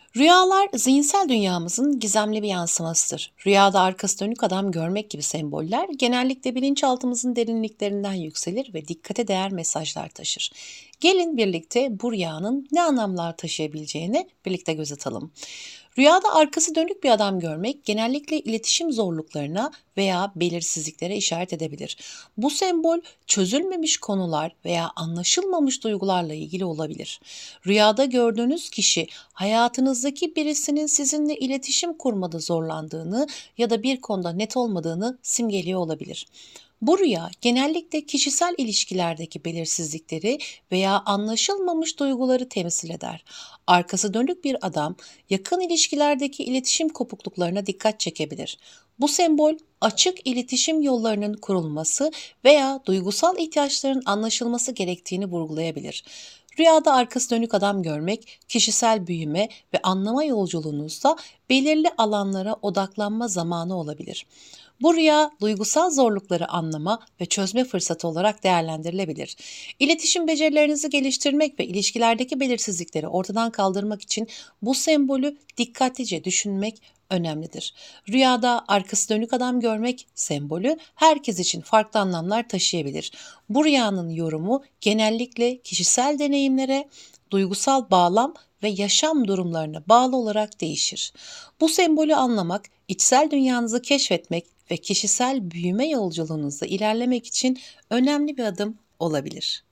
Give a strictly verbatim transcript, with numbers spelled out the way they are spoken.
Rüyalar zihinsel dünyamızın gizemli bir yansımasıdır. Rüyada arkası dönük adam görmek gibi semboller genellikle bilinçaltımızın derinliklerinden yükselir ve dikkate değer mesajlar taşır. Gelin birlikte bu rüyanın ne anlamlar taşıyabileceğini birlikte göz atalım. Rüyada arkası dönük bir adam görmek genellikle iletişim zorluklarına veya belirsizliklere işaret edebilir. Bu sembol çözülmemiş konular veya anlaşılmamış duygularla ilgili olabilir. Rüyada gördüğünüz kişi hayatınızdaki birisinin sizinle iletişim kurmada zorlandığını ya da bir konuda net olmadığını simgeliyor olabilir. Bu rüya genellikle kişisel ilişkilerdeki belirsizlikleri veya anlaşılmamış duyguları temsil eder. Arkası dönük bir adam yakın ilişkilerdeki iletişim kopukluklarına dikkat çekebilir. Bu sembol açık iletişim yollarının kurulması veya duygusal ihtiyaçların anlaşılması gerektiğini vurgulayabilir. Rüyada arkası dönük adam görmek, kişisel büyüme ve anlama yolculuğunuzda belirli alanlara odaklanma zamanı olabilir. Bu rüya duygusal zorlukları anlama ve çözme fırsatı olarak değerlendirilebilir. İletişim becerilerinizi geliştirmek ve ilişkilerdeki belirsizlikleri ortadan kaldırmak için bu sembolü dikkatlice düşünmek önemlidir. Rüyada arkası dönük adam görmek sembolü herkes için farklı anlamlar taşıyabilir. Bu rüyanın yorumu genellikle kişisel deneyimlere, duygusal bağlam ve yaşam durumlarına bağlı olarak değişir. Bu sembolü anlamak, içsel dünyanızı keşfetmek ve kişisel büyüme yolculuğunuzda ilerlemek için önemli bir adım olabilir.